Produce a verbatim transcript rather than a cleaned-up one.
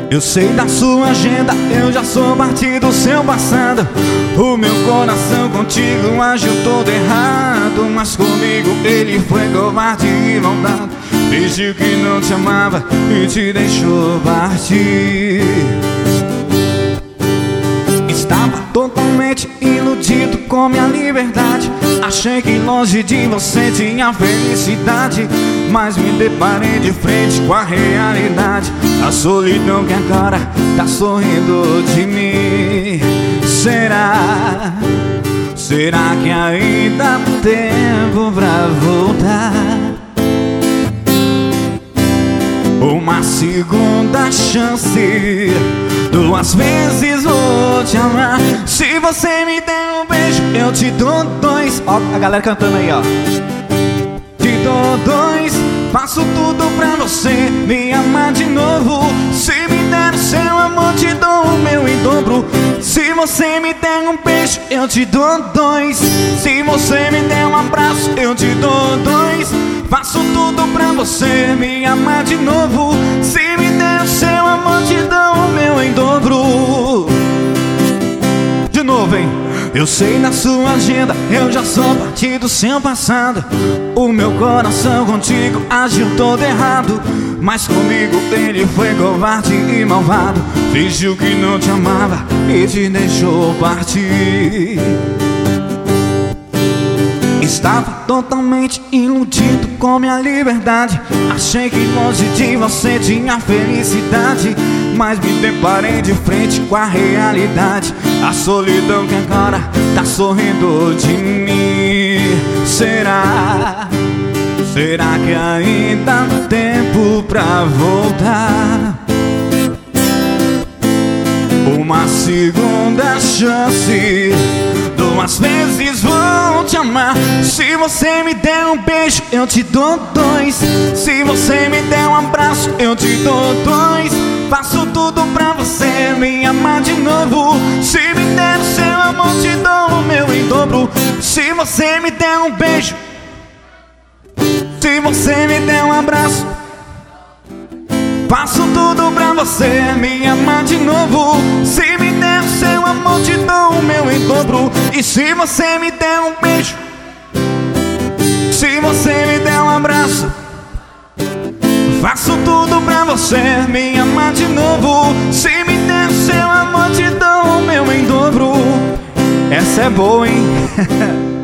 Eu sei da sua agenda, eu já sou parte do seu passado. O meu coração contigo agiu todo errado, mas comigo ele foi covarde e malvado. Fingiu que não te amava e te deixou partir. Estava totalmente iludido com minha liberdade. Achei que longe de você tinha felicidade, mas me deparei de frente com a realidade. A solidão que agora tá sorrindo de mim. Será? Será que ainda há tempo pra voltar? Uma segunda chance, duas vezes vou te amar. Se você me der um beijo, eu te dou dois. Ó, a galera cantando aí, ó. Te dou dois, faço tudo pra você me amar de novo. Se me der o seu amor, te dou o meu em dobro. Se você me der um beijo, eu te dou dois. Se você me der um abraço, eu te dou dois. Faço tudo pra você me amar de novo. Se me der o seu amor, te dou o meu em dobro. De novo, hein? Eu sei da sua agenda, eu já sou parte do seu passado. O meu coração contigo agiu todo errado, mas comigo ele foi covarde e malvado. Fingiu que não te amava e te deixou partir. Estava totalmente iludido com minha liberdade. Achei que longe de você tinha felicidade, mas me deparei de frente com a realidade. A solidão que agora tá sorrindo de mim. Será? Será que ainda há tempo pra voltar? Uma segunda chance, duas vezes vou te amar. Se você me der um beijo, eu te dou dois. Se você me der um abraço, eu te dou dois. Faço tudo pra você me amar de novo. Se me der o seu amor, te dou o meu em dobro. Se você me der um beijo, se você me der um abraço, faço tudo pra você me amar de novo. Se me der o seu amor, te dou o meu em dobro. E se você me der um beijo, se você me der um abraço, faço tudo pra você me amar de novo. Se me der o seu amor, te dou o meu em dobro. Essa é boa, hein?